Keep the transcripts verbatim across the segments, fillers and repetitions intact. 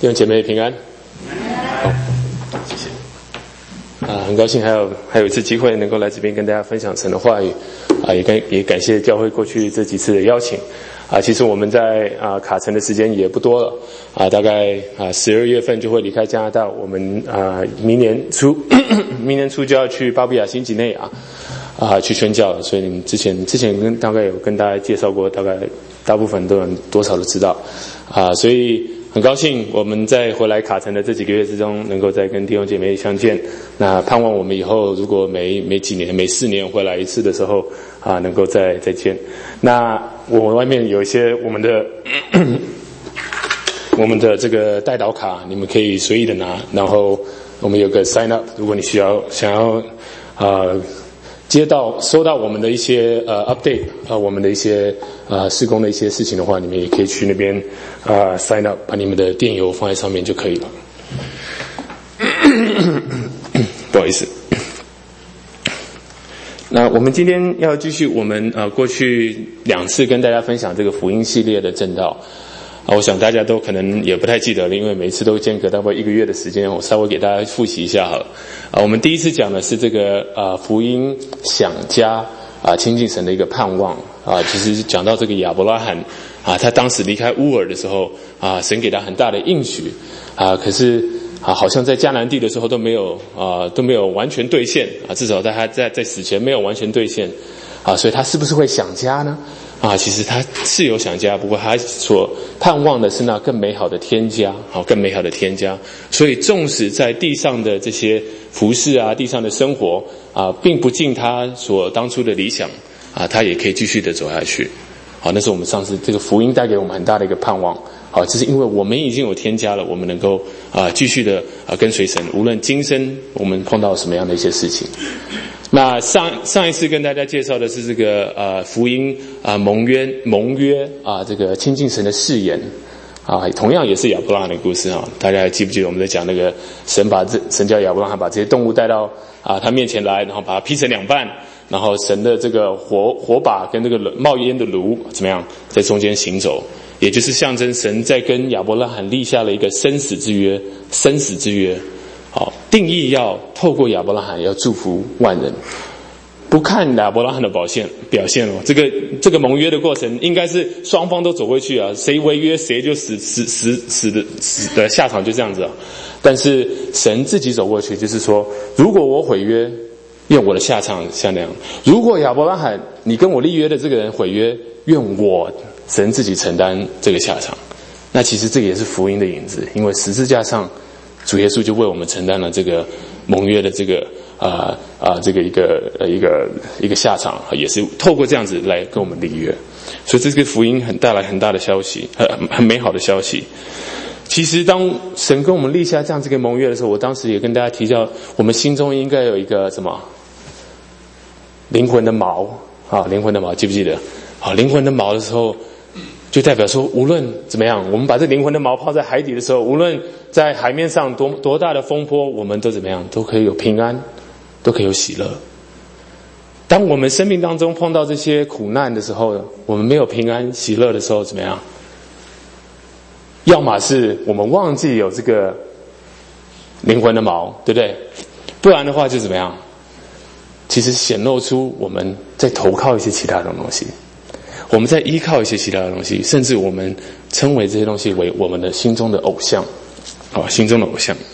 弟兄姐妹平安。好，谢谢。啊，很高兴还有还有一次机会能够来这边跟大家分享神的话语，啊，也感也感谢教会过去这几次的邀请。啊，其实我们在啊卡城的时间也不多了，啊，大概啊十二月份就会离开加拿大，我们啊明年初明年初就要去巴布亚新几内亚啊去宣教了，所以你们之前之前跟大概有跟大家介绍过，大概大部分都有多少都知道，啊，所以很高兴我们在回来卡城的这几个月之中，能够再跟弟兄姐妹相见。那盼望我们以后如果每每几年、每四年回来一次的时候，啊，能够再再见。那我们外面有一些我们的我们的这个代祷卡，你们可以随意的拿。然后我们有个 sign up， 如果你需要想要呃接到收到我们的一些呃 update 啊、呃，我们的一些呃事工的一些事情的话，你们也可以去那边呃 sign up， 把你们的电邮放在上面就可以了。不好意思。那我们今天要继续我们呃过去两次跟大家分享这个福音系列的正道啊，我想大家都可能也不太记得了，因为每次都间隔大概一个月的时间，我稍微给大家复习一下好了。啊，我们第一次讲的是这个呃福音想家啊亲近神的一个盼望啊，其实讲到这个亚伯拉罕啊，他当时离开乌尔的时候啊，神给他很大的应许啊，可是啊，好像在迦南地的时候都没有啊，都没有完全兑现啊，至少在他在在死前没有完全兑现啊，所以他是不是会想家呢？啊，其实他是有想家，不过他所盼望的是那更美好的天家，好，更美好的天家。所以纵使在地上的这些服事啊，地上的生活啊，并不尽他所当初的理想啊，他也可以继续的走下去。好，那是我们上次这个福音带给我们很大的一个盼望。好，这是因为我们已经有天家了，我们能够啊、呃、继续的啊、呃、跟随神，无论今生我们碰到什么样的一些事情。那上上一次跟大家介绍的是这个呃福音啊、呃、盟约盟约啊、呃、这个亲近神的誓言啊，同样也是亚伯拉罕的故事啊。大家还记不记得我们在讲那个神把这神叫亚伯拉罕把这些动物带到啊他面前来，然后把它劈成两半，然后神的这个火火把跟这个冒烟的炉怎么样在中间行走，也就是象征神在跟亚伯拉罕立下了一个生死之约，生死之约。好，定义要透过亚伯拉罕要祝福万人，不看亚伯拉罕的表现表现哦，这个这个盟约的过程应该是双方都走过去啊，谁违约谁就死死死死的死的下场就这样子啊。但是神自己走过去，就是说，如果我毁约，愿我的下场像那样；如果亚伯拉罕你跟我立约的这个人毁约，愿我神自己承担这个下场。那其实这个也是福音的影子，因为十字架上主耶稣就为我们承担了这个盟约的这个啊啊、呃呃、这个一个呃一个一个下场，也是透过这样子来跟我们立约。所以这个福音很带来很大的消息，很很美好的消息。其实当神跟我们立下这样这个盟约的时候，我当时也跟大家提到，我们心中应该有一个什么灵魂的锚啊，灵魂的锚，记不记得？好，灵魂的锚的时候，就代表说，无论怎么样，我们把这灵魂的锚抛在海底的时候，无论在海面上多多大的风波，我们都怎么样，都可以有平安，都可以有喜乐。当我们生命当中碰到这些苦难的时候，我们没有平安喜乐的时候，怎么样？要么是我们忘记有这个灵魂的锚，对不对？不然的话就怎么样？其实显露出我们在投靠一些其他的东西，我们在依靠一些其他的东西，甚至我们称为这些东西为我们的心中的偶像，啊，心中的偶像。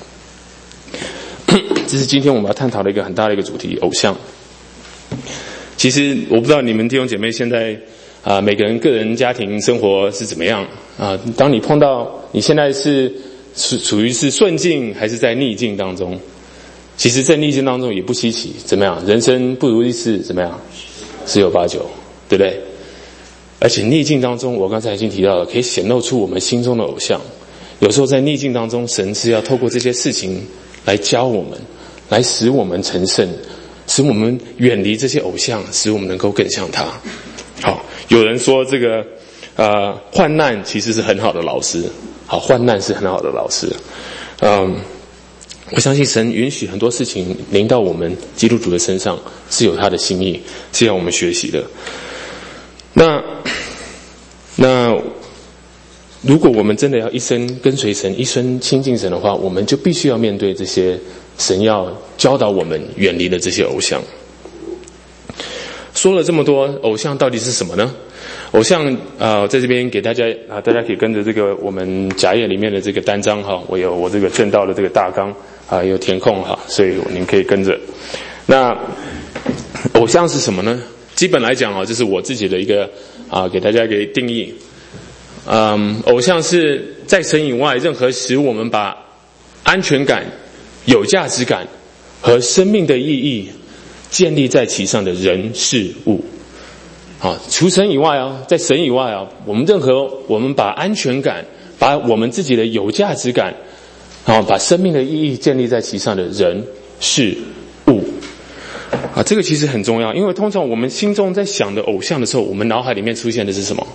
这是今天我们要探讨的一个很大的一个主题，偶像。其实我不知道你们弟兄姐妹现在啊、呃，每个人个人家庭生活是怎么样啊、呃？当你碰到你现在是是处于是顺境还是在逆境当中？其实在逆境当中也不稀奇，怎么样？人生不如意事怎么样？十有八九，对不对？而且逆境当中，我刚才已经提到了，可以显露出我们心中的偶像。有时候在逆境当中，神是要透过这些事情来教我们，来使我们成圣，使我们远离这些偶像，使我们能够更像他。好，有人说这个呃患难其实是很好的老师，好，患难是很好的老师。嗯，我相信神允许很多事情临到我们基督徒的身上，是有他的心意，是要我们学习的。那那如果我们真的要一生跟随神，一生亲近神的话，我们就必须要面对这些神要教导我们远离的这些偶像。说了这么多，偶像到底是什么呢？偶像啊、呃，在这边给大家啊，大家可以跟着这个我们甲页里面的这个单章哈，我有我这个正道的这个大纲啊，有填空哈，所以您可以跟着。那偶像是什么呢？基本来讲啊，这是我自己的一个啊，给大家一个定义。嗯，偶像是在神以外任何使我们把安全感、有价值感和生命的意义建立在其上的人事物。啊，除神以外啊，在神以外啊，我们任何我们把安全感、把我们自己的有价值感，啊，把生命的意义建立在其上的人事物。啊，这个其实很重要，因为通常我们心中在想的偶像的时候，我们脑海里面出现的是什么？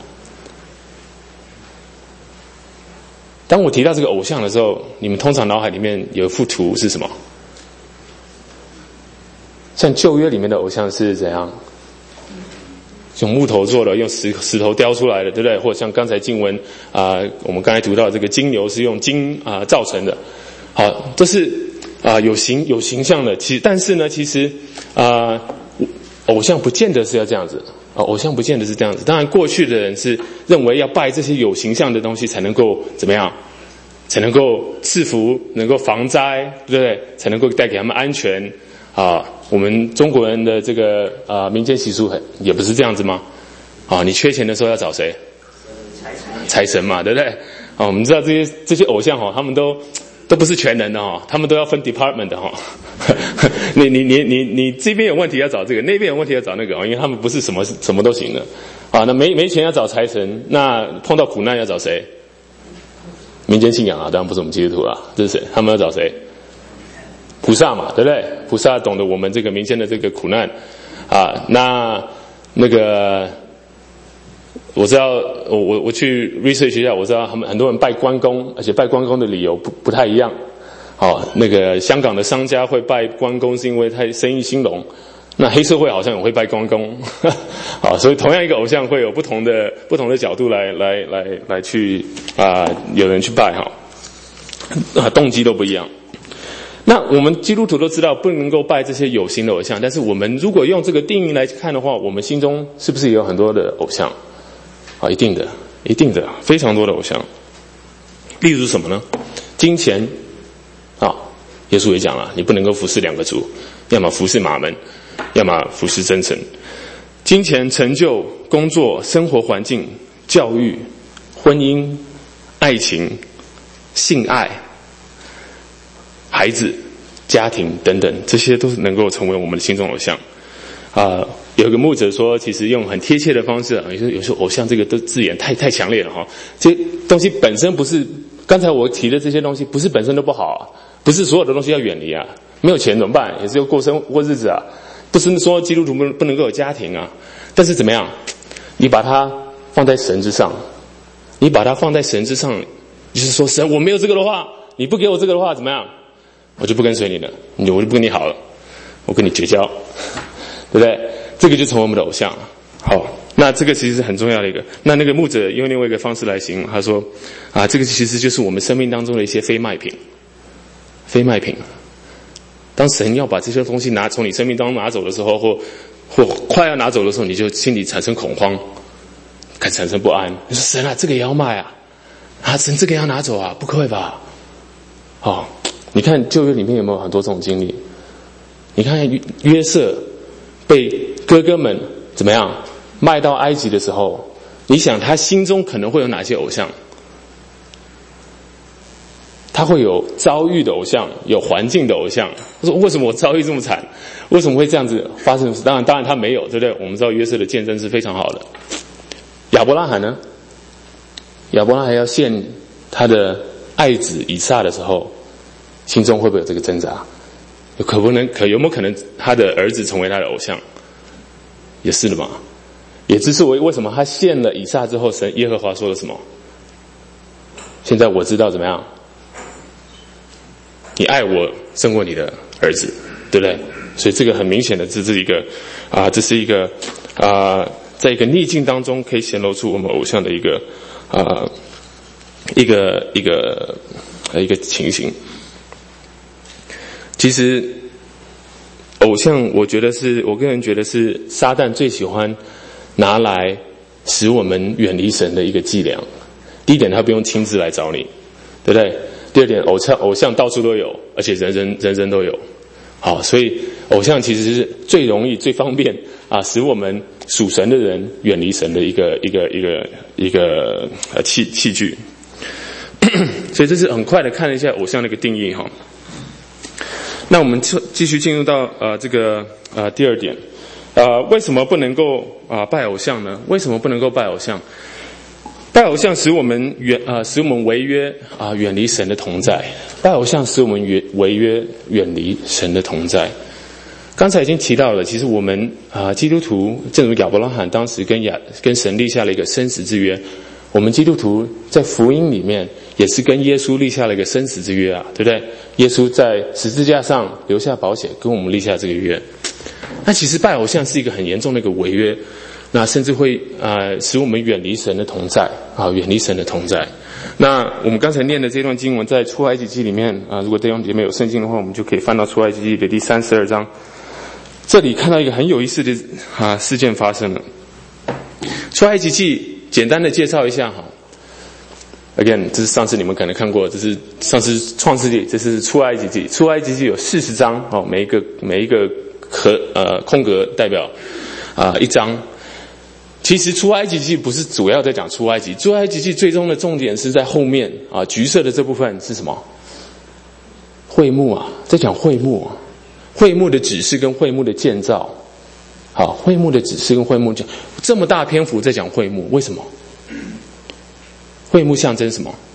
当我提到这个偶像的时候，你们通常脑海里面有一幅图是什么？像旧约里面的偶像是怎样？用木头做的，用石石头雕出来的，对不对？或者像刚才经文啊、呃，我们刚才读到这个金牛是用金啊、呃、造成的，好，这是啊、呃、有形有形象的。其实，但是呢，其实啊、呃，偶像不见得是要这样子啊、呃，偶像不见得是这样子。当然，过去的人是认为要拜这些有形象的东西才能够怎么样，才能够赐福，能够防灾，对不对？才能够带给他们安全。啊，我们中国人的这个啊民间习俗很也不是这样子吗？啊，你缺钱的时候要找谁？财神嘛，对不对？啊，我们知道这些这些偶像哈，他们都都不是全能的哈，他们都要分 department 的哈。你你你你你这边有问题要找这个，那边有问题要找那个啊，因为他们不是什么什么都行的。啊，那没没钱要找财神，那碰到苦难要找谁？民间信仰啊，当然不是我们基督徒啊，这是谁？他们要找谁？菩萨嘛，对不对？菩萨懂得我们这个民间的这个苦难啊。那那个我知道，我我我去 research 一下，我知道他们很多人拜关公，而且拜关公的理由不不太一样。好、哦，那个香港的商家会拜关公，是因为他生意兴隆。那黑社会好像也会拜关公。好，所以同样一个偶像会有不同的不同的角度来来来来去啊、呃，有人去拜哈，啊，动机都不一样。那我们基督徒都知道不能够拜这些有形的偶像，但是我们如果用这个定义来看的话，我们心中是不是也有很多的偶像？啊，一定的，一定的，非常多的偶像。例如什么呢？金钱啊，耶稣也讲了，你不能够服侍两个主，要么服侍马门，要么服侍真神。金钱、成就、工作、生活环境、教育、婚姻、爱情、性爱、孩子、家庭等等，这些都是能够成为我们的心中偶像。啊、呃，有一个牧者说，其实用很贴切的方式，有时候有时候偶像这个的字眼太太强烈了哈。这些东西本身不是，刚才我提的这些东西不是本身都不好啊，不是所有的东西要远离啊。没有钱怎么办？也是要过生过日子啊。不是说基督徒不不能够有家庭啊，但是怎么样？你把它放在神之上，你把它放在神之上，就是说神，我没有这个的话，你不给我这个的话，怎么样？我就不跟随你了，我就不跟你好了，我跟你绝交，对不对？这个就成为我们的偶像。好，那这个其实是很重要的一个。那那个牧者用另外一个方式来形容，他说啊，这个其实就是我们生命当中的一些非卖品，非卖品。当神要把这些东西拿从你生命当中拿走的时候，或或快要拿走的时候，你就心里产生恐慌，开始产生不安。你说神啊，这个也要卖啊？啊，神这个也要拿走啊？不会吧？好。你看旧约里面有没有很多这种经历？你看约瑟被哥哥们怎么样卖到埃及的时候，你想他心中可能会有哪些偶像？他会有遭遇的偶像，有环境的偶像。他说为什么我遭遇这么惨？为什么会这样子发生？当然当然他没有，对不对？我们知道约瑟的见证是非常好的。亚伯拉罕呢？亚伯拉罕要献他的爱子以撒的时候，心中会不会有这个挣扎？可不能可有没有可能他的儿子成为他的偶像？也是的嘛。也只是为为什么他献了以撒之后，神耶和华说了什么？现在我知道怎么样？你爱我胜过你的儿子，对不对？所以这个很明显的，这是一个啊、呃，这是一个啊、呃，在一个逆境当中可以显露出我们偶像的一个啊、呃、 一个一个一个情形。其实偶像，我觉得是我个人觉得是撒旦最喜欢拿来使我们远离神的一个伎俩。第一点，他不用亲自来找你，对不对？第二点，偶像偶像到处都有，而且人人人人都有。好，所以偶像其实是最容易、最方便啊，使我们属神的人远离神的一个一个一个一个呃器器具。所以这是很快的看了一下偶像的一个定义哈。那我们继续进入到呃这个呃第二点，呃为什么不能够啊、呃、拜偶像呢？为什么不能够拜偶像？拜偶像使我们远啊、呃、使我们违约啊、呃、远离神的同在。拜偶像使我们远违约远离神的同在。刚才已经提到了，其实我们啊、呃、基督徒，正如亚伯拉罕当时跟亚跟神立下了一个生死之约，我们基督徒在福音里面也是跟耶稣立下了一个生死之约啊，对不对？耶稣在十字架上留下宝血，跟我们立下这个约。那其实拜偶像是一个很严重的一个违约。那甚至会呃使我们远离神的同在啊，远离神的同在。那我们刚才念的这段经文在出埃及记里面啊，如果弟兄姐妹有圣经的话，我们就可以翻到出埃及记的第三十二章。这里看到一个很有意思的啊事件发生了。出埃及记简单的介绍一下哈。Again， 这是上次你们可能看过，这是上次创世纪，这是出埃及记。出埃及记有四十章哦，每一个每一个和呃空格代表啊、呃、一章。其实出埃及记不是主要在讲出埃及，出埃及记最终的重点是在后面啊，橘色的这部分是什么？会幕啊，在讲会幕，会幕的指示跟会幕的建造。好，会幕的指示跟会幕讲这么大篇幅在讲会幕，为什么？会幕象征什么？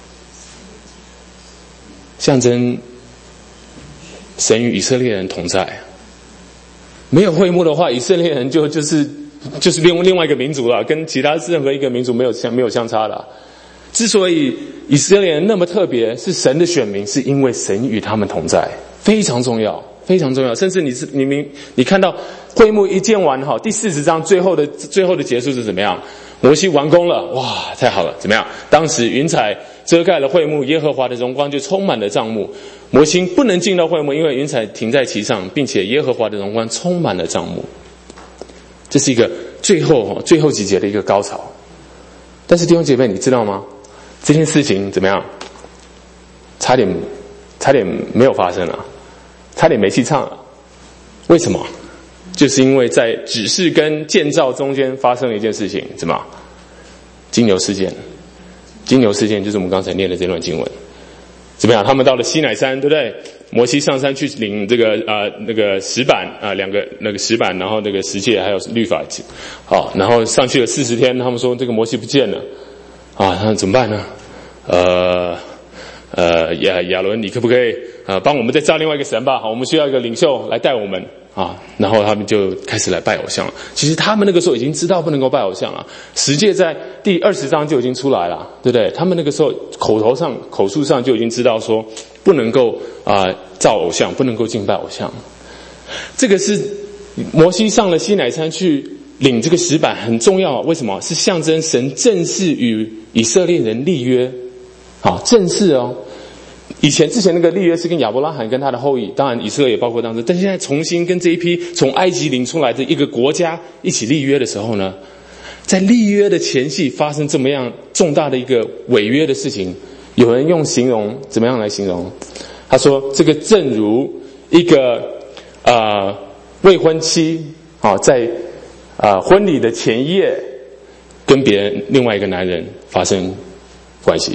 象征神与以色列人同在。没有会幕的话，以色列人就就是。就是另另外一个民族了，跟其他任何一个民族没有相没有相差了。之所以以色列人那么特别，是神的选民，是因为神与他们同在，非常重要，非常重要。甚至你是你明你看到会幕一建完哈，第四十章最后的最后的结束是怎么样？摩西完工了，哇，太好了，怎么样？当时云彩遮盖了会幕，耶和华的荣光就充满了帐幕。摩西不能进到会幕，因为云彩停在其上，并且耶和华的荣光充满了帐幕。这是一个最后最后几节的一个高潮，但是弟兄姐妹，你知道吗？这件事情怎么样？差点，差点没有发生了，差点没戏唱了。为什么？就是因为在指示跟建造中间发生了一件事情，怎么？金牛事件。金牛事件就是我们刚才念的这段经文。怎么样？他们到了西乃山，对不对？摩西上山去领这个呃那个石板啊、呃，两个那个石板，然后那个十诫还有律法，好，然后上去了四十天，他们说这个摩西不见了，啊，那怎么办呢？呃呃亚亚伦，你可不可以呃帮我们再造另外一个神吧？好，我们需要一个领袖来带我们啊，然后他们就开始来拜偶像了。其实他们那个时候已经知道不能够拜偶像了，十诫在第二十章就已经出来了，对不对？他们那个时候口头上口述上就已经知道说不能够啊、呃、造偶像，不能够敬拜偶像。这个是摩西上了西乃山去领这个石板很重要，为什么？是象征神正式与以色列人立约，好，正式哦。以前之前那个立约是跟亚伯拉罕跟他的后裔，当然以色列也包括当中，但现在重新跟这一批从埃及领出来的一个国家一起立约的时候呢，在立约的前夕发生这么样重大的一个违约的事情，有人用形容怎么样来形容？他说这个正如一个呃未婚妻啊、哦、在啊、呃、婚礼的前一夜跟别人另外一个男人发生关系。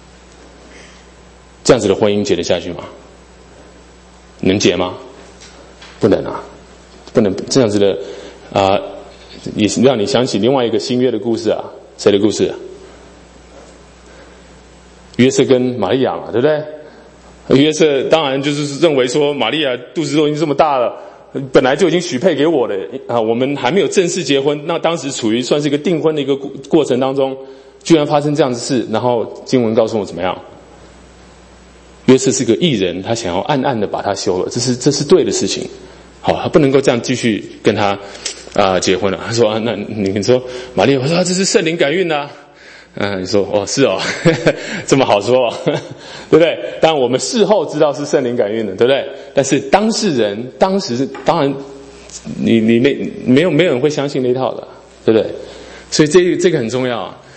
这样子的婚姻结得下去吗？能结吗？不能啊，不能这样子的啊、呃，也让你想起另外一个新约的故事啊，谁的故事？约瑟跟玛利亚嘛，对不对？约瑟当然就是认为说，玛利亚肚子都已经这么大了，本来就已经许配给我的啊，我们还没有正式结婚，那当时处于算是一个订婚的一个过程当中，居然发生这样的事，然后经文告诉我怎么样？约瑟是个义人，他想要暗暗的把他休了，这是这是对的事情。好，他不能够这样继续跟他啊、呃、结婚了。他说、啊、那你说玛利亚，我说、啊、这是圣灵感孕啊， 嗯，你说哦是哦，呵呵这么好说、哦，呵呵对不对？当然我们事后知道是圣灵感孕的，对不对？但是当事人当时当然，你你没没有没有人会相信那一套的，对不对？所以这个这个很重要啊。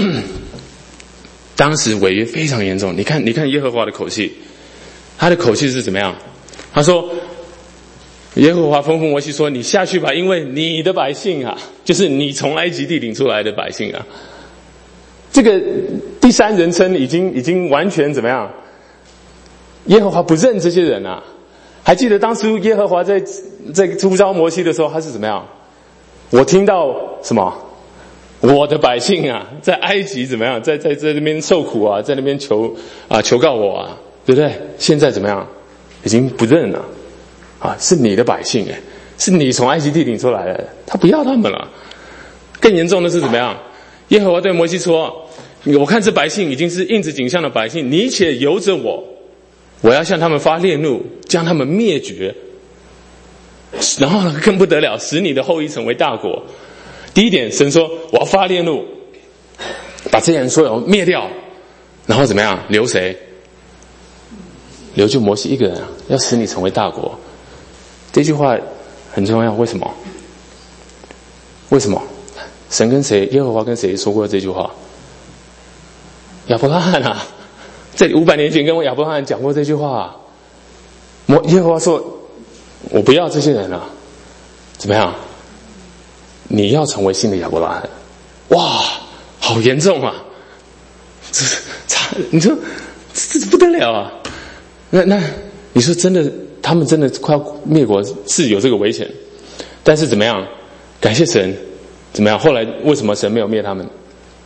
当时违约非常严重，你看你看耶和华的口气，他的口气是怎么样？他说。耶和华吩咐摩西说：“你下去吧，因为你的百姓啊，就是你从埃及地领出来的百姓啊。”这个第三人称已经已经完全怎么样？耶和华不认这些人啊！还记得当时耶和华在在呼召摩西的时候，他是怎么样？我听到什么？我的百姓啊，在埃及怎么样？在在在那边受苦啊，在那边求啊求告我啊，对不对？现在怎么样？已经不认了。啊，是你的百姓哎，是你从埃及地领出来的，他不要他们了。更严重的是怎么样？耶和华对摩西说：“我看这百姓已经是印着景象的百姓，你且由着我，我要向他们发烈怒，将他们灭绝。然后呢，更不得了，使你的后裔成为大国。”第一点，神说我要发烈怒，把这些人所有灭掉，然后怎么样？留谁？留就摩西一个人啊，要使你成为大国。这句话很重要，为什么？为什么？神跟谁？耶和华跟谁说过这句话？亚伯拉罕啊，在五百年前跟我亚伯拉罕讲过这句话、啊。摩耶和华说：“我不要这些人了，怎么样？你要成为新的亚伯拉罕。”哇，好严重啊！这差，你说这不得了啊！那那你说真的？他们真的快要灭国，是有这个危险，但是怎么样？感谢神，怎么样？后来为什么神没有灭他们？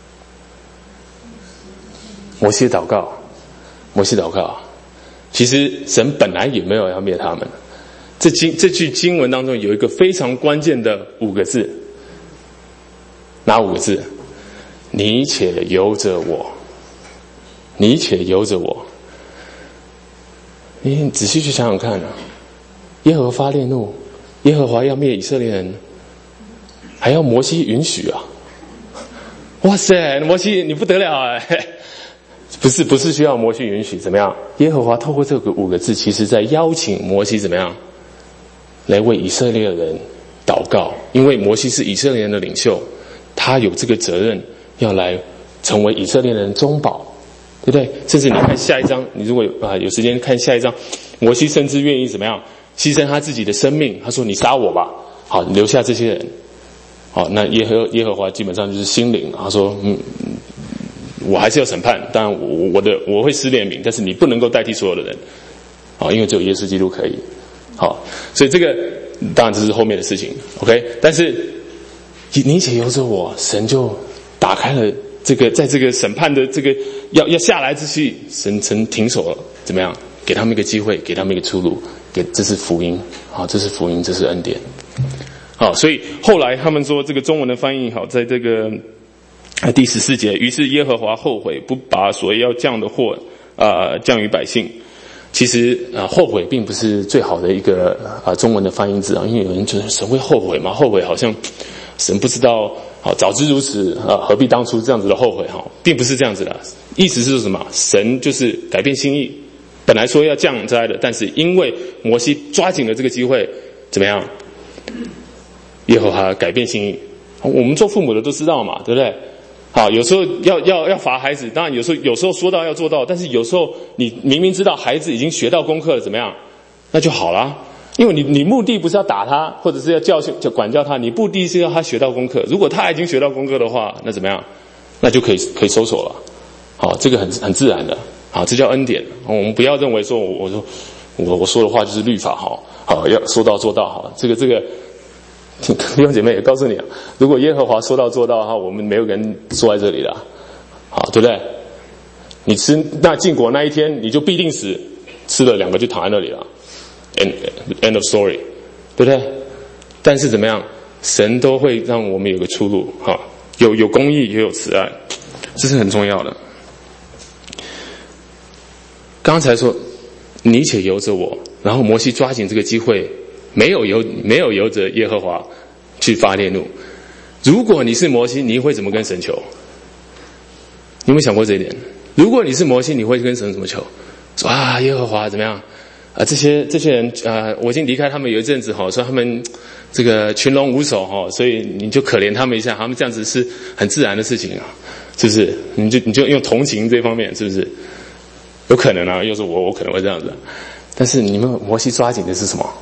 摩西祷告，摩西祷告。其实神本来也没有要灭他们。这经这句经文当中有一个非常关键的五个字，哪五个字？你且由着我，你且由着我。你仔细去想想看啊，耶和华发烈怒，耶和华要灭以色列人，还要摩西允许啊！哇塞，摩西你不得了哎！不是不是需要摩西允许，怎么样？耶和华透过这个五个字，其实在邀请摩西怎么样，来为以色列人祷告，因为摩西是以色列人的领袖，他有这个责任要来成为以色列人的中保。对不对？甚至你看下一章，你如果有啊有时间看下一章，摩西甚至愿意怎么样牺牲他自己的生命？他说：“你杀我吧，好留下这些人。”好，那耶和耶和华基本上就是心灵。他说：“嗯，我还是要审判，当然我我的我会施怜悯，但是你不能够代替所有的人，啊，因为只有耶稣基督可以。”好，所以这个当然这是后面的事情 ，OK。但是你且由着我，神就打开了。这个在这个审判的这个要要下来之际，神神停手了，怎么样？给他们一个机会，给他们一个出路，给这是福音，好，这是福音，这是恩典，好，所以后来他们说这个中文的翻译好，在这个第十四节，于是耶和华后悔，不把所要降的祸啊、呃、降于百姓。其实啊、呃，后悔并不是最好的一个啊、呃、中文的翻译字啊，因为有人觉得神会后悔吗？后悔好像神不知道。好，早知如此啊，何必当初这样子的后悔？哈，并不是这样子的，意思是什么？神就是改变心意，本来说要降灾的，但是因为摩西抓紧了这个机会，怎么样？耶和华改变心意。我们做父母的都知道嘛，对不对？好，有时候要要要罚孩子，当然有时候有时候说到要做到，但是有时候你明明知道孩子已经学到功课了，怎么样？那就好了。因为你你目的不是要打他，或者是要教训、就管教他，你目的是要他学到功课。如果他已经学到功课的话，那怎么样？那就可以可以收手了。好，这个很很自然的。好，这叫恩典。我们不要认为说我我说我我说的话就是律法，好，好要说到做到，好，这个这个弟兄姐妹也告诉你啊，如果耶和华说到做到的话，我们没有人坐在这里了，好，对不对？你吃那禁果那一天，你就必定死，吃了两个就躺在那里了。End, end of story， 对不对？但是怎么样，神都会让我们有个出路，哈，有有公义也有慈爱，这是很重要的。刚才说你且由着我，然后摩西抓紧这个机会，没有由没有由着耶和华去发烈怒。如果你是摩西，你会怎么跟神求？ 有没有想过这一点？如果你是摩西，你会跟神怎么求？说啊，耶和华怎么样啊？这些这些人啊，我已经离开他们有一阵子哈，说他们这个群龙无首哈，所以你就可怜他们一下，他们这样子是很自然的事情啊，是不是？你就你就用同情这方面，是不是？有可能啊，又是我，我可能会这样子。但是你们摩西抓紧的是什么？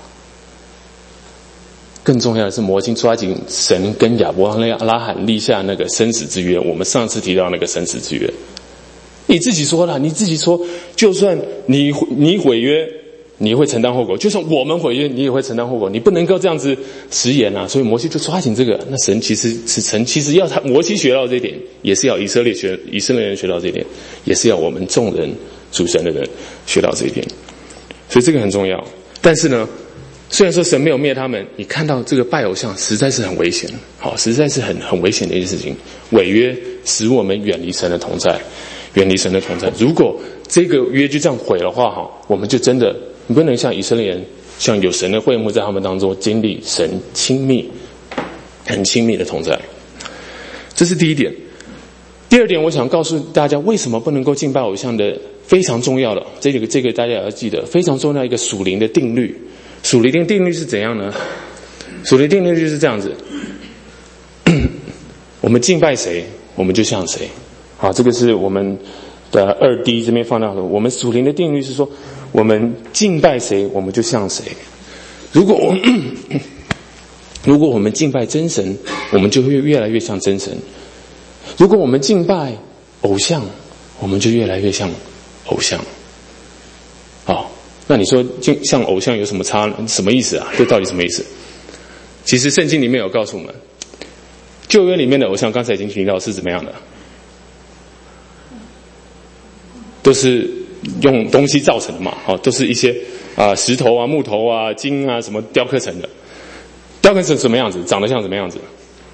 更重要的是，摩西抓紧神跟亚伯拉罕立下那个生死之约。我们上次提到那个生死之约，你自己说了，你自己说，就算你你毁约，你会承担后果；就算我们毁约，你也会承担后果。你不能够这样子食言啊！所以摩西就抓紧这个。那神其实是神，其实要他摩西学到这一点，也是要以色列学以色列人学到这一点，也是要我们众人属神的人学到这一点。所以这个很重要。但是呢，虽然说神没有灭他们，你看到这个拜偶像实在是很危险，好，实在是很很危险的一件事情。违约使我们远离神的同在，远离神的同在。如果这个约就这样毁的话，哈，我们就真的不能像以色列人，像有神的会幕在他们当中经历神亲密、很亲密的同在。这是第一点。第二点，我想告诉大家为什么不能够敬拜偶像的非常重要的这个这个大家也要记得，非常重要一个属灵的定律。属灵的定律是怎样呢？属灵定律就是这样子，我们敬拜谁，我们就像谁。好，这个是我们的二 D 这边放到的。我们属灵的定律是说，我们敬拜谁，我们就像谁。如果我如果我们敬拜真神，我们就会越来越像真神；如果我们敬拜偶像，我们就越来越像偶像。好，那你说像偶像有什么差？什么意思啊？这到底什么意思？其实圣经里面有告诉我们，旧约里面的偶像，刚才已经提到是怎么样的，都是用东西造成的嘛，哦，都是一些啊、呃、石头啊、木头啊、金啊什么雕刻成的。雕刻成什么样子？长得像什么样子？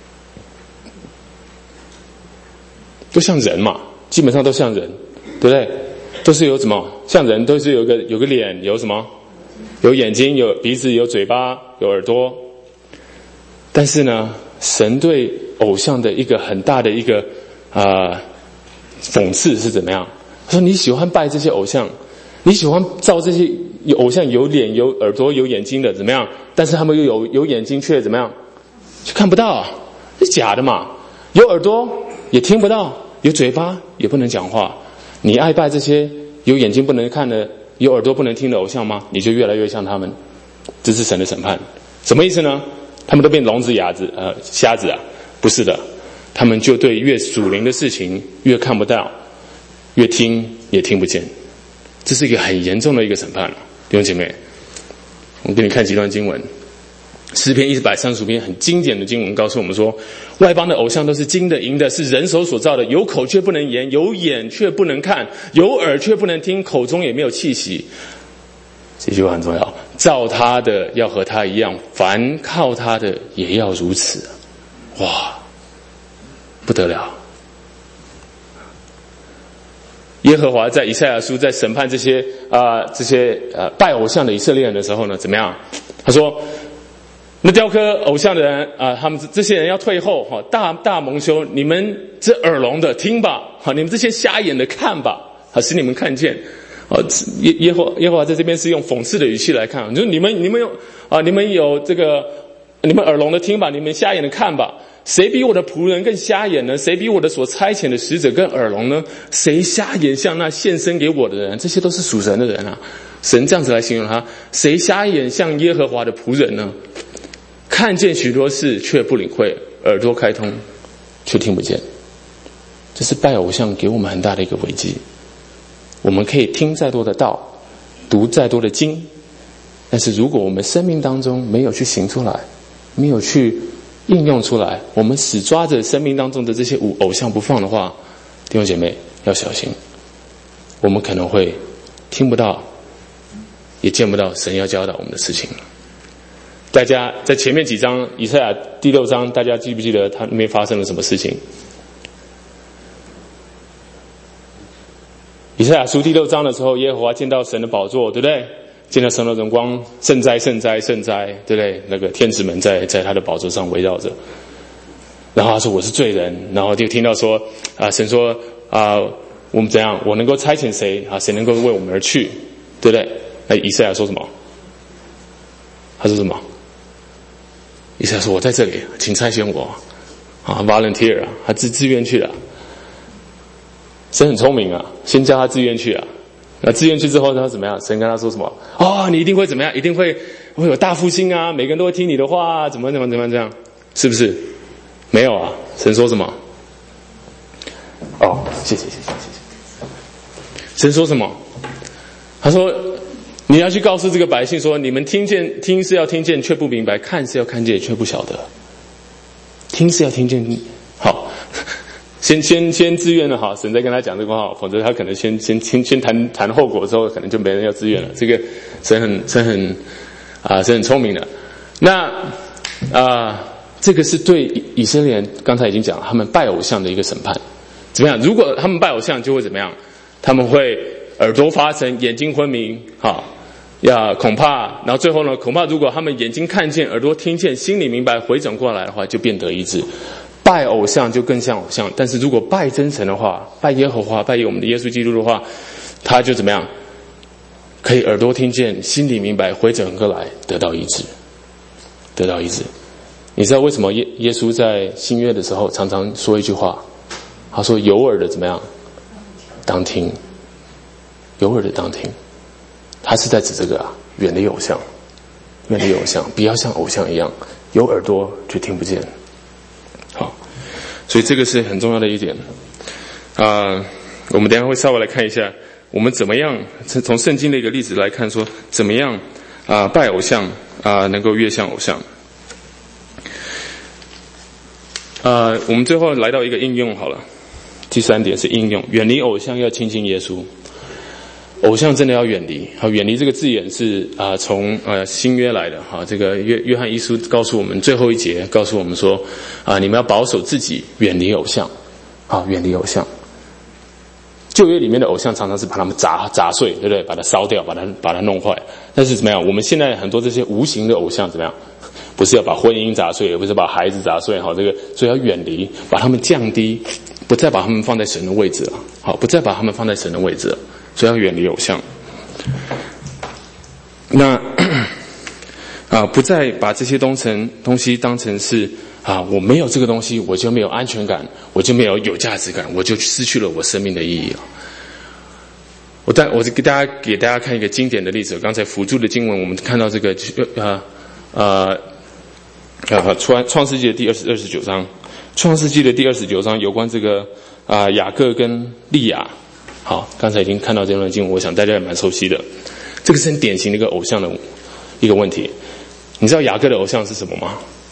都像人嘛，基本上都像人，对不对？都是有什么？像人都是有个有个脸，有什么？有眼睛，有鼻子，有嘴巴，有耳朵。但是呢，神对偶像的一个很大的一个啊、呃、讽刺是怎么样？他说：你喜欢拜这些偶像，你喜欢造这些有偶像有脸有耳朵有眼睛的怎么样？但是他们又有有眼睛却怎么样？却看不到啊，是假的嘛。有耳朵也听不到，有嘴巴也不能讲话。你爱拜这些有眼睛不能看的、有耳朵不能听的偶像吗？你就越来越像他们。这是神的审判。什么意思呢？他们都变聋子、哑子、呃瞎子啊？不是的，他们就对越属灵的事情越看不到，越听也听不见。这是一个很严重的一个审判了，弟兄姐妹。我给你看几段经文，诗篇一百三十五篇很经典的经文告诉我们说，外邦的偶像都是金的银的，是人手所造的，有口却不能言，有眼却不能看，有耳却不能听，口中也没有气息。这句话很重要，造他的要和他一样，凡靠他的也要如此。哇，不得了。耶和华在以赛亚书在审判这些啊、呃、这些呃拜偶像的以色列人的时候呢，怎么样？他说，那雕刻偶像的人啊、呃，他们这些人要退后哈，大大蒙羞。你们这耳聋的听吧，好，你们这些瞎眼的看吧，好，使你们看见。啊，耶耶和耶和华在这边是用讽刺的语气来看，就是你们你们有啊，你们有这个，你们耳聋的听吧，你们瞎眼的看吧。谁比我的仆人更瞎眼呢？谁比我的所差遣的使者更耳聋呢？谁瞎眼像那献身给我的人？这些都是属神的人啊。神这样子来形容他，谁瞎眼像耶和华的仆人呢？看见许多事却不领会，耳朵开通却听不见。这是拜偶像给我们很大的一个危机。我们可以听再多的道，读再多的经，但是如果我们生命当中没有去行出来，没有去应用出来，我们死抓着生命当中的这些偶像不放的话，弟兄姐妹要小心，我们可能会听不到，也见不到神要教导我们的事情。大家在前面几章以赛亚第六章，大家记不记得他那边发生了什么事情？以赛亚书第六章的时候，耶和华见到神的宝座，对不对？见到神的荣光，圣哉圣哉圣哉，对不对？那个天使们在在他的宝座上围绕着。然后他说我是罪人，然后就听到说啊，神说啊、 啊、呃，我们怎样？我能够差遣谁啊？谁能够为我们而去？对不对？那以赛亚说什么？他说什么？以赛亚说：“我在这里，请差遣我。”啊 ，volunteer 啊，他自自愿去了。神很聪明啊，先叫他自愿去啊。那自愿去之后，他怎么样？神跟他说什么？哦，你一定会怎么样？一定会会有大复兴啊！每个人都会听你的话啊！怎么怎么怎么这样？是不是？没有啊。神说什么？哦，谢谢谢谢谢谢。神说什么？他说：“你要去告诉这个百姓说，你们听见听是要听见，却不明白；看是要看见，却不晓得。听是要听见，好，先先先自愿了哈，神再跟他讲这个话，否则他可能先先先先谈谈后果之后，可能就没人要自愿了。这个神很神很啊、呃，神很聪明的。那啊、呃，这个是对以色列人刚才已经讲了，他们拜偶像的一个审判。怎么样？如果他们拜偶像，就会怎么样？他们会耳朵发沉，眼睛昏迷，哈，呀，恐怕，然后最后呢？恐怕如果他们眼睛看见，耳朵听见，心里明白，回转过来的话，就变得医治。拜偶像就更像偶像，但是如果拜真神的话，拜耶和华，拜我们的耶稣基督的话，他就怎么样？可以耳朵听见，心里明白，回转过来，得到医治，得到医治。你知道为什么耶耶稣在新约的时候常常说一句话？他说：“有耳的怎么样？当听。有耳的当听。”他是在指这个啊，远离偶像，远离偶像，不要像偶像一样有耳朵却听不见。好，所以这个是很重要的一点啊、呃。我们等一下会稍微来看一下，我们怎么样从圣经的一个例子来看，说怎么样啊、呃、拜偶像啊、呃、能够越像偶像。啊、呃，我们最后来到一个应用好了。第三点是应用，远离偶像，要亲近耶稣。偶像真的要远离，好，远离这个字眼是啊、呃、从呃新约来的哈。这个约约翰一书告诉我们最后一节告诉我们说啊、呃、你们要保守自己，远离偶像，好，远离偶像。旧约里面的偶像常常是把他们砸砸碎，对不对？把它烧掉，把它把它弄坏。但是怎么样？我们现在很多这些无形的偶像怎么样？不是要把婚姻砸碎，也不是把孩子砸碎，好，这个所以要远离，把他们降低，不再把他们放在神的位置了，好，不再把他们放在神的位置了。所以要远离偶像，那啊，不再把这些东成东西当成是啊，我没有这个东西，我就没有安全感，我就没有有价值感，我就失去了我生命的意义了。我带我给大家给大家看一个经典的例子，刚才辅助的经文，我们看到这个呃呃呃创创世纪的第二十二十九章，创世纪的第二十九章有关这个啊、呃、雅各跟利亚。好，刚才已经看到这段经文，我想大家也蛮熟悉的。这个是很典型的一个偶像的一个问题。你知道雅各的偶像是什么吗？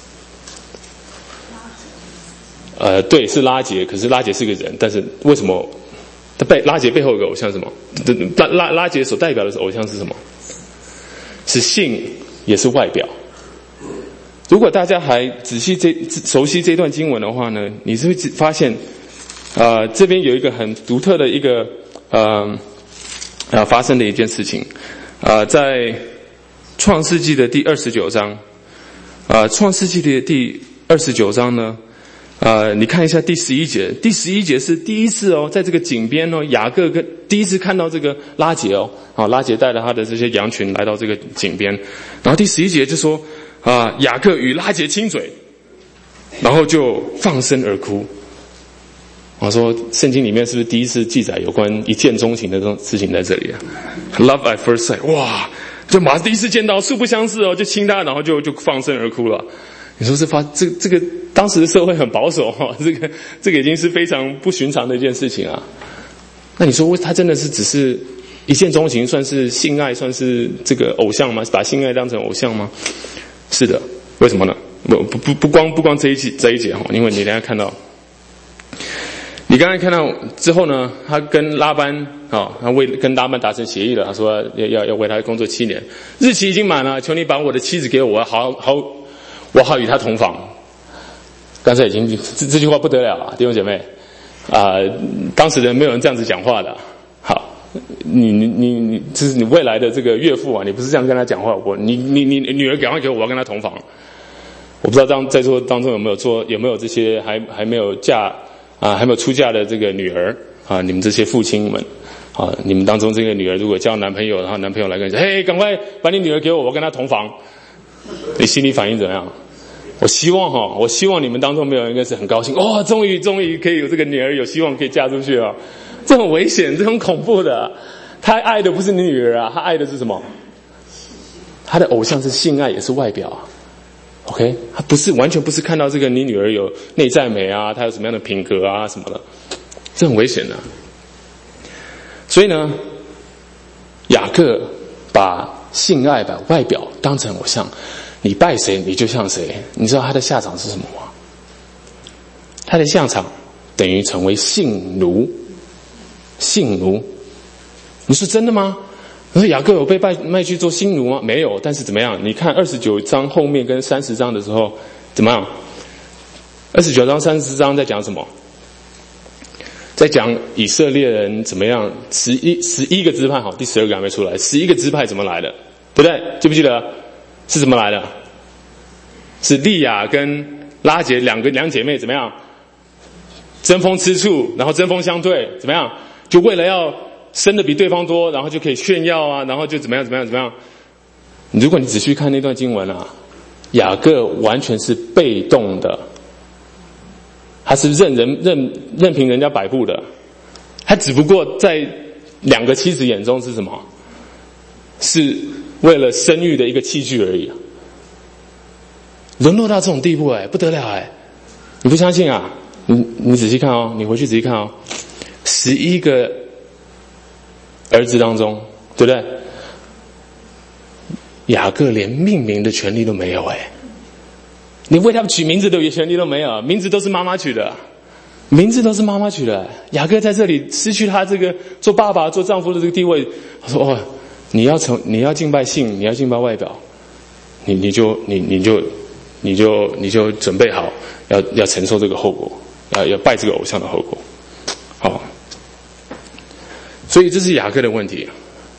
呃，对，是拉结。可是拉结是个人，但是为什么他背拉结背后有个偶像是什么？拉拉拉结所代表的偶像是什么？是性，也是外表。如果大家还仔细这熟悉这段经文的话呢，你是会发现，呃，这边有一个很独特的一个。呃，啊，发生的一件事情，啊、呃，在创世纪的第二十九章，啊、呃，创世纪的第二十九章呢，呃，你看一下第十一节，第十一节是第一次哦，在这个井边哦，雅各跟第一次看到这个拉结哦，啊，拉结带着他的这些羊群来到这个井边，然后第十一节就说啊、呃，雅各与拉结亲嘴，然后就放声而哭。我说圣经里面是不是第一次记载有关一见钟情的这种事情在这里啊 ？Love at first sight， 哇，就马上第一次见到，素不相识哦，就亲他，然后就就放声而哭了。你说是发这这个当时的社会很保守哈、哦，这个这个已经是非常不寻常的一件事情啊。那你说他真的是只是一见钟情，算是性爱，算是这个偶像吗？把性爱当成偶像吗？是的，为什么呢？不不不不光不光这一节这一节哈，因为你等一下看到。你刚才看到之后呢，他跟拉班啊、哦，他为跟拉班达成协议了，他说要要要为他工作七年，日期已经满了，求你把我的妻子给我，我好好我好与他同房。刚才已经这这句话不得了啊，弟兄姐妹啊、呃，当时人没有人这样子讲话的。好，你你你你这是你未来的这个岳父啊，你不是这样跟他讲话，我你你你女儿赶快给我，我要跟他同房。我不知道当在座当中有没有做有没有这些还还没有嫁。啊，还没有出嫁的这个女儿啊，你们这些父亲们啊，你们当中这个女儿如果交男朋友，然后男朋友来跟你说，嘿，赶快把你女儿给我，我跟她同房，你心里反应怎么样？我希望哈，我希望你们当中没有人应该是很高兴，哦，终于终于可以有这个女儿，有希望可以嫁出去啊！这很危险，这很恐怖的。他爱的不是你女儿啊，他爱的是什么？他的偶像是性爱，也是外表啊。OK， 他不是完全不是看到这个你女儿有内在美啊，她有什么样的品格啊什么的，这很危险的。所以呢，雅各把性爱把外表当成偶像，你拜谁你就像谁。你知道他的下场是什么吗？他的下场等于成为性奴。性奴，你说真的吗？你说雅各有被卖卖去做性奴吗？没有，但是怎么样？你看二十九章后面跟三十章的时候，怎么样？二十九章、三十章在讲什么？在讲以色列人怎么样？十一十一个支派，好，第十二个还没出来。十一个支派怎么来的？对不对？记不记得是怎么来的？是利亚跟拉结两个两姐妹怎么样？争风吃醋，然后针锋相对，怎么样？就为了要生的比对方多，然后就可以炫耀啊，然后就怎么样怎么样怎么样。如果你仔细看那段经文啊，雅各完全是被动的，他是任人任任凭人家摆布的，他只不过在两个妻子眼中是什么？是为了生育的一个器具而已。沦落到这种地步，哎，不得了哎！你不相信啊？你你仔细看哦，你回去仔细看哦，十一个儿子当中，对不对？雅各连命名的权利都没有哎，你为他们取名字的权利都没有，名字都是妈妈取的，名字都是妈妈取的。雅各在这里失去他这个做爸爸、做丈夫的这个地位。他说：“哦，你要成，你要敬拜性，你要敬拜外表，你你就你你就你就你就准备好，要要承受这个后果，要要拜这个偶像的后果。”好，所以这是雅各的问题。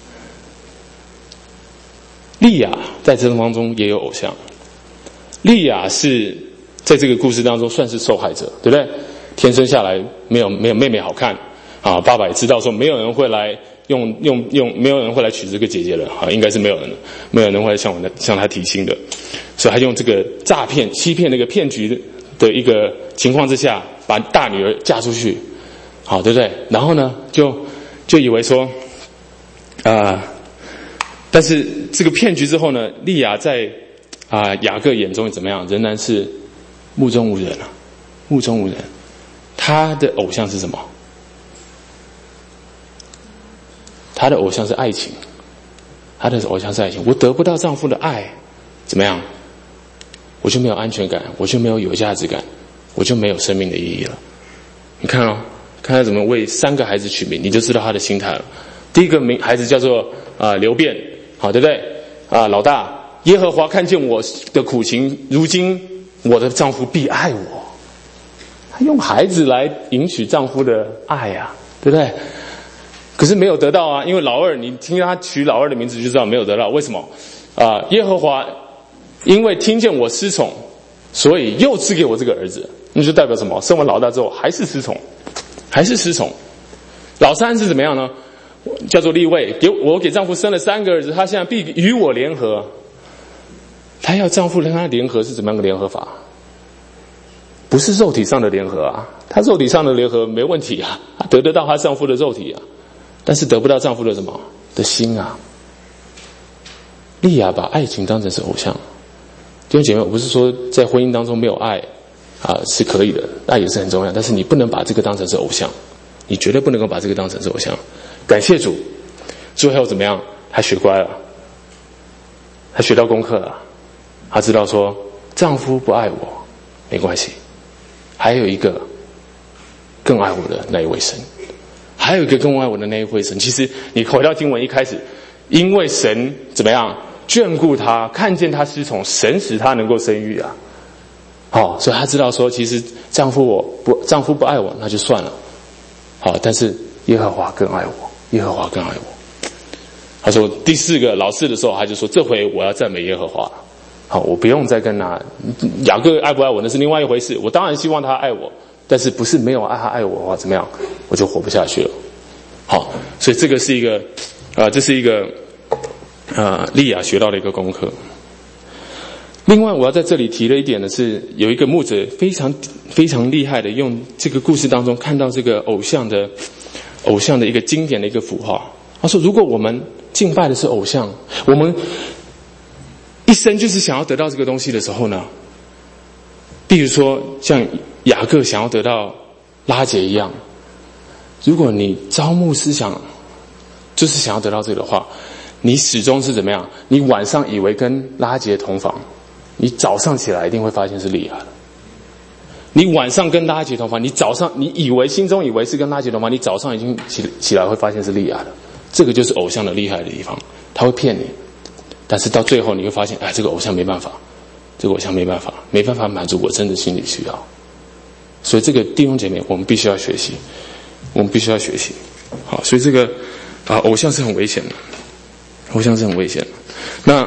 利亚在这当中也有偶像，利亚是在这个故事当中算是受害者，对不对？天生下来没有没有妹妹好看啊，爸爸也知道说没有人会来用用用，没有人会来娶这个姐姐的啊，应该是没有人的，没有人会来向我向他提亲的，所以他用这个诈骗、欺骗那个骗局的一个情况之下，把大女儿嫁出去，好，对不对？然后呢，就就以为说啊。呃但是这个骗局之后呢，利亚在啊、呃、雅各眼中怎么样？仍然是目中无人啊，目中无人。他的偶像是什么？他的偶像是爱情，他的偶像是爱情。我得不到丈夫的爱，怎么样？我就没有安全感，我就没有有价值感，我就没有生命的意义了。你看哦，看他怎么为三个孩子取名，你就知道他的心态了。第一个名孩子叫做啊、呃、流便。好，对不对啊？老大，耶和华看见我的苦情，如今我的丈夫必爱我。他用孩子来赢取丈夫的爱呀、啊，对不对？可是没有得到啊，因为老二，你听他取老二的名字就知道没有得到。为什么啊？耶和华因为听见我失宠，所以又赐给我这个儿子。那就代表什么？生完老大之后还是失宠，还是失宠。老三是怎么样呢？叫做利未，给我给丈夫生了三个儿子，他现在必与我联合。他要丈夫跟他联合是怎么样的联合法？不是肉体上的联合啊，他肉体上的联合没问题啊，他得得到他丈夫的肉体啊，但是得不到丈夫的什么的心啊。利亚把爱情当成是偶像，弟兄姐妹，我不是说在婚姻当中没有爱啊是可以的，爱也是很重要，但是你不能把这个当成是偶像，你绝对不能够把这个当成是偶像。感谢主，最后怎么样？他学乖了，他学到功课了，他知道说丈夫不爱我没关系，还有一个更爱我的那一位神，还有一个更爱我的那一位神。其实你回到经文一开始，因为神怎么样眷顾他，看见他失宠，神使他能够生育啊。好、哦，所以他知道说，其实丈夫我不丈夫不爱我，那就算了。好，但是耶和华更爱我。耶和华更爱我。他说第四个老四的时候，他就说这回我要赞美耶和华。好，我不用再跟他雅各爱不爱我那是另外一回事，我当然希望他爱我， 但是不是没有爱他爱我的话，怎么样，我就活不下去了。好，所以这个是一个，啊、呃，这是一个，啊、呃，利亚学到的一个功课。另外，我要在这里提的一点呢是，有一个牧者非常非常厉害的，用这个故事当中看到这个偶像的偶像的一个经典的一个符号。他说，如果我们敬拜的是偶像，我们一生就是想要得到这个东西的时候呢，比如说像雅各想要得到拉结一样，如果你招募思想就是想要得到这个的话，你始终是怎么样？你晚上以为跟拉结同房，你早上起来一定会发现是利亚的。你晚上跟拉结同房，你早上你以为心中以为是跟拉结同房，你早上已经起起来会发现是利亚的。这个就是偶像的厉害的地方，他会骗你，但是到最后你会发现，哎，这个偶像没办法，这个偶像没办法，没办法满足我真的心理需要。所以这个弟兄姐妹，我们必须要学习，我们必须要学习。好，所以这个啊，偶像是很危险的，偶像是很危险的。那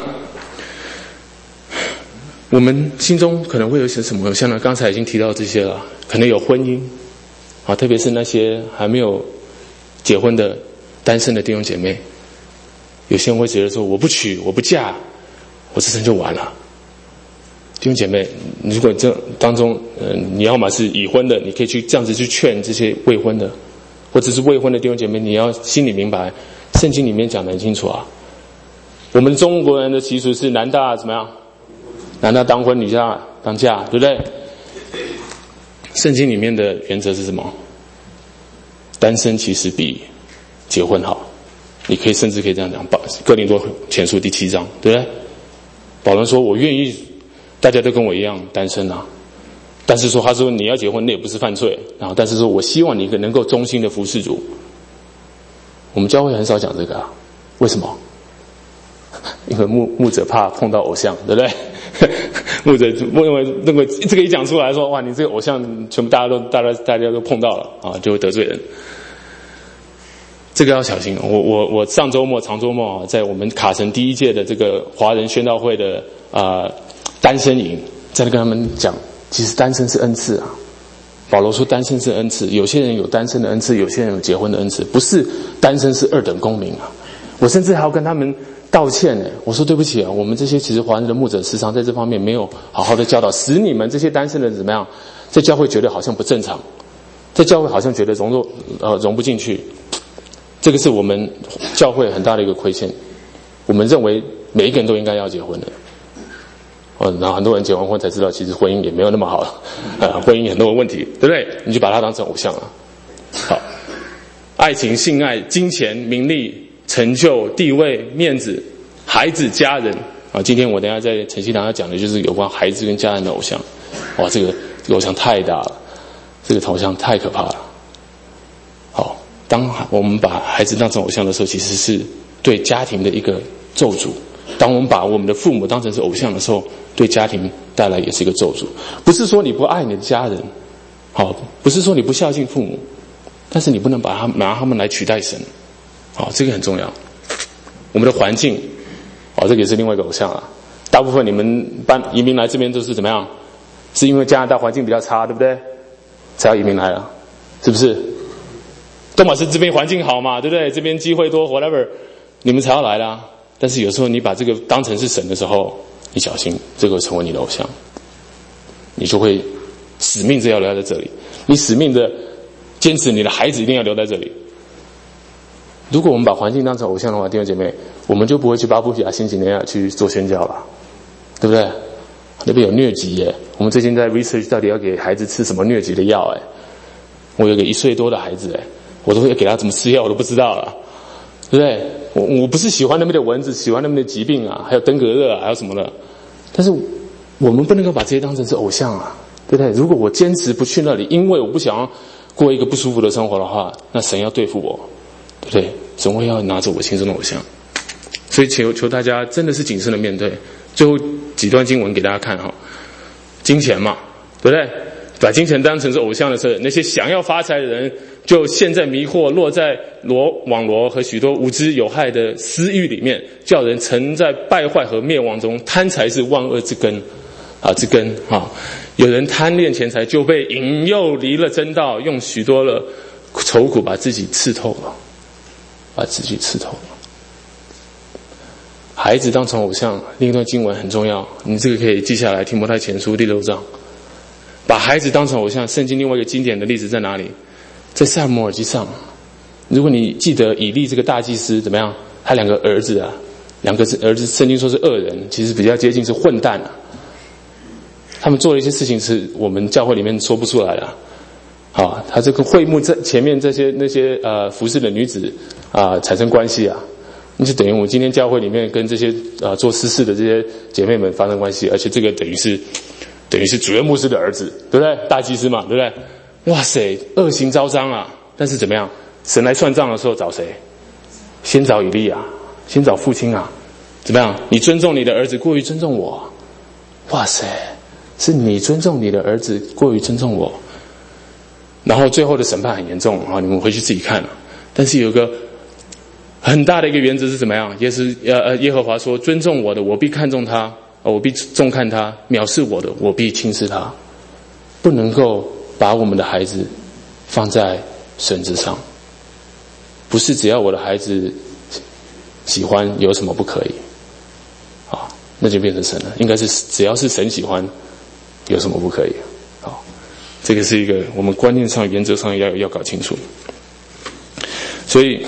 我们心中可能会有些什么偶像呢？刚才已经提到这些了，可能有婚姻啊，特别是那些还没有结婚的单身的弟兄姐妹，有些人会觉得说，我不娶，我不嫁，我这生就完了。弟兄姐妹，如果这当中，呃，你要么是已婚的，你可以去这样子去劝这些未婚的，或者是未婚的弟兄姐妹，你要心里明白，圣经里面讲得很清楚啊。我们中国人的习俗是男大怎么样？男大当婚，女大当嫁，对不对？圣经里面的原则是什么？单身其实比结婚好。你可以甚至可以这样讲，哥林多前书第七章，对不对？保罗说，我愿意大家都跟我一样单身啊，但是说他说你要结婚那也不是犯罪，然后但是说我希望你能够忠心的服侍主。我们教会很少讲这个啊，为什么？因为牧牧者怕碰到偶像，对不对？牧者认为认为这个一讲出来说，哇，你这个偶像全部大家都大家大家都碰到了啊，就会得罪人。这个要小心。我我我上周末长周末啊，在我们卡城第一届的这个华人宣道会的啊、呃、单身营，在那跟他们讲，其实单身是恩赐啊。保罗说单身是恩赐，有些人有单身的恩赐，有些人有结婚的恩赐，不是单身是二等公民啊。我甚至还要跟他们道歉呢。我说对不起啊，我们这些其实华人的牧者时常在这方面没有好好的教导，使你们这些单身的人怎么样，在教会觉得好像不正常，在教会好像觉得融入呃融不进去。这个是我们教会很大的一个亏欠。我们认为每一个人都应该要结婚的，哦，然后很多人结完婚才知道，其实婚姻也没有那么好了，呃，婚姻很多问题，对不对？你就把它当成偶像了。好，爱情、性爱、金钱、名利、成就、地位、面子、孩子、家人啊。今天我等一下在晨曦堂要讲的就是有关孩子跟家人的偶像。哇，这个这个偶像太大了，这个头像太可怕了。好。当我们把孩子当成偶像的时候，其实是对家庭的一个咒诅。当我们把我们的父母当成是偶像的时候，对家庭带来也是一个咒诅。不是说你不爱你的家人，好，不是说你不孝敬父母，但是你不能把他拿他们来取代神。好，这个很重要。我们的环境，好，这个也是另外一个偶像啊。大部分你们搬移民来这边都是怎么样？是因为加拿大环境比较差，对不对？才要移民来啊，是不是？都嘛是这边环境好嘛，对不对？这边机会多 whatever， 你们才要来啦。但是有时候你把这个当成是神的时候，你小心这个成为你的偶像，你就会使命着要留在这里，你使命着坚持你的孩子一定要留在这里。如果我们把环境当成偶像的话，弟兄姐妹，我们就不会去巴布亚新几内亚去做宣教了，对不对？那边有疟疾耶，我们最近在 research 到底要给孩子吃什么疟疾的药哎。我有个一岁多的孩子哎。我都会给他怎么吃药，我都不知道了，对不对？我我不是喜欢那边的蚊子，喜欢那边的疾病啊，还有登革热啊，还有什么的。但是我们不能够把这些当成是偶像啊，对不对？如果我坚持不去那里，因为我不想要过一个不舒服的生活的话，那神要对付我，对不对？神会要拿着我心中的偶像。所以求求大家真的是谨慎的面对。最后几段经文给大家看哈，金钱嘛，对不对？把金钱当成是偶像的时候，那些想要发财的人就陷在迷惑，落在罗网罗和许多无知有害的私欲里面，叫人沉在败坏和灭亡中。贪财是万恶之根。 啊之根啊。有人贪恋钱财，就被引诱离了真道，用许多的愁苦把自己刺透了，把自己刺透了。孩子当成偶像，另一段经文很重要，你这个可以记下来，提摩太前书第六章。把孩子当成偶像，圣经另外一个经典的例子在哪里？在撒母耳记上。如果你记得以利这个大祭司怎么样，他两个儿子啊，两个儿子圣经说是恶人，其实比较接近是混蛋啊。他们做了一些事情是我们教会里面说不出来的。好，他这个会幕在前面这些那些呃服侍的女子啊、呃、产生关系啊，那就等于我们今天教会里面跟这些呃做私事的这些姐妹们发生关系，而且这个等于是等于是主任牧师的儿子，对不对？大祭司嘛，对不对？哇塞，恶行昭彰啊！但是怎么样？神来算账的时候找谁？先找以利啊，先找父亲啊。怎么样？你尊重你的儿子过于尊重我？哇塞，是你尊重你的儿子过于尊重我。然后最后的审判很严重啊，你们回去自己看啊。但是有个很大的一个原则是怎么样？耶稣呃呃耶和华说：尊重我的，我必看重他。我必重看他，藐视我的，我必轻视他。不能够把我们的孩子放在神之上，不是只要我的孩子喜欢有什么不可以啊？那就变成神了。应该是只要是神喜欢，有什么不可以？好，这个是一个我们观念上、原则上要要搞清楚。所以，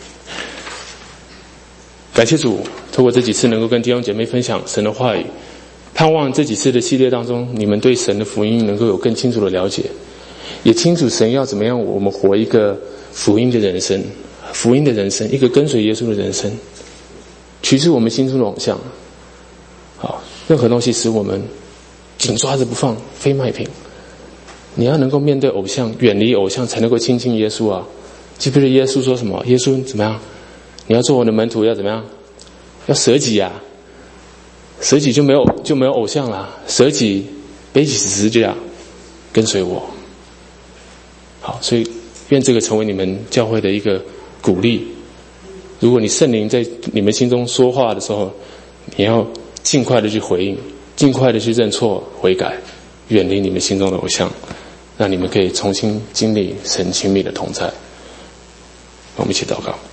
感谢主。透过这几次能够跟弟兄姐妹分享神的话语，盼望这几次的系列当中，你们对神的福音能够有更清楚的了解，也清楚神要怎么样我们活一个福音的人生，福音的人生，一个跟随耶稣的人生，取去我们心中的偶像。好，任何东西使我们紧抓着不放，非卖品。你要能够面对偶像，远离偶像，才能够亲近耶稣啊！记不记得耶稣说什么？耶稣怎么样？你要做我的门徒，要怎么样？要舍己啊，舍己就没有就没有偶像啦。舍己，背起十字架，跟随我。好，所以愿这个成为你们教会的一个鼓励。如果你圣灵在你们心中说话的时候，你要尽快的去回应，尽快的去认错悔改，远离你们心中的偶像，让你们可以重新经历神亲密的同在。我们一起祷告。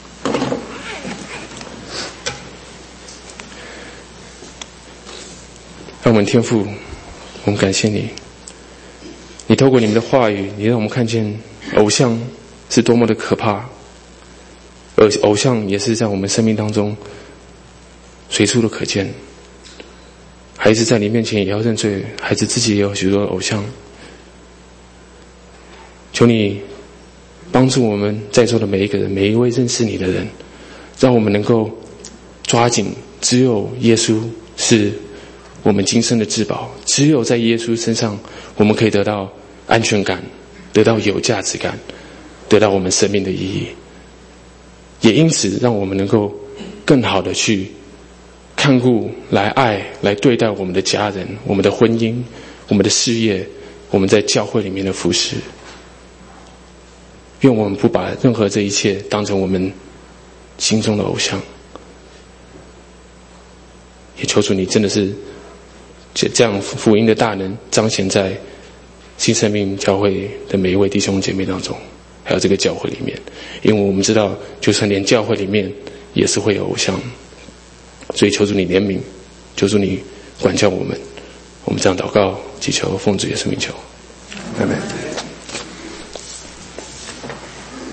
让我们天父，我们感谢你，你透过你们的话语，你让我们看见偶像是多么的可怕，而偶像也是在我们生命当中随处都可见。孩子在你面前也要认罪，孩子自己也有许多偶像。求你帮助我们在座的每一个人，每一位认识你的人，让我们能够抓紧，只有耶稣是我们今生的至宝，只有在耶稣身上，我们可以得到安全感，得到有价值感，得到我们生命的意义。也因此，让我们能够更好的去看顾、来爱、来对待我们的家人、我们的婚姻、我们的事业、我们在教会里面的服事。愿我们不把任何这一切当成我们心中的偶像。也求主你真的是这样福音的大能彰显在新生命教会的每一位弟兄姐妹当中，还有这个教会里面。因为我们知道就算连教会里面也是会有偶像，所以求主你怜悯，求主你管教我们。我们这样祷告祈求奉主耶稣名求，阿们。